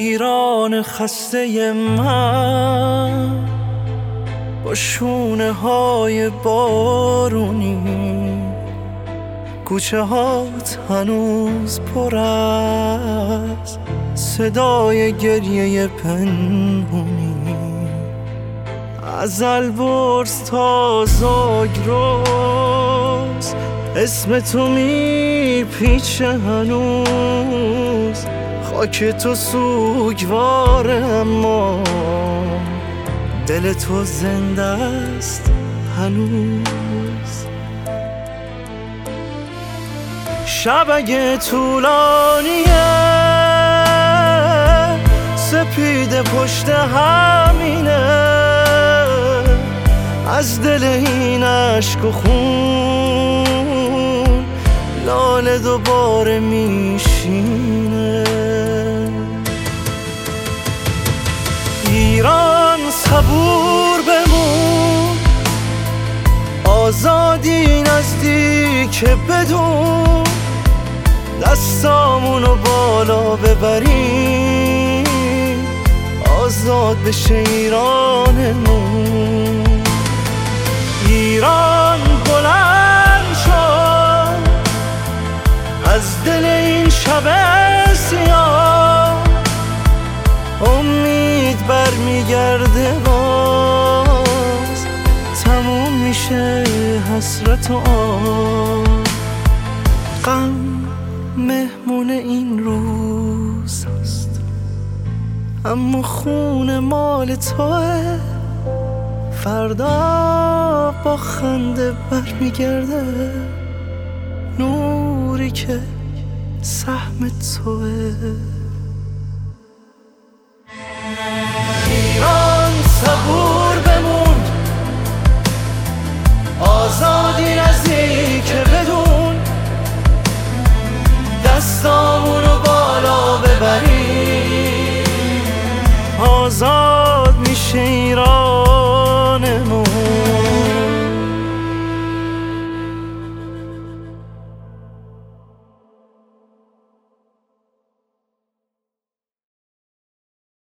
ایران خسته من با شونه های بارونی، کوچه هات هنوز پر از صدای گریه پنهونی. از البرز تا زاگرس اسم تو میپیچه هنوز، خاک تو سوگواره اما دل تو زنده است هنوز. شب اگه طولانیه سپیده پشت همینه، از دل این عشق و خون لاله دوباره میشینه. ایران صبور بمون، آزادی نزدیک بدون، دستامونو بالا ببریم آزاد بشه ایرانمون. ایران بلند شد از دل این شب سیاه، امید برمیگرده باز، تموم میشه حسرت و آه. غم مهمون این روز است اما خون مال توه، فردا با خنده برمیگرده نوری که سهم توه. ایران صبور بمون، آزادی نزدیک بدون، دستامونو بالا ببریم آزاد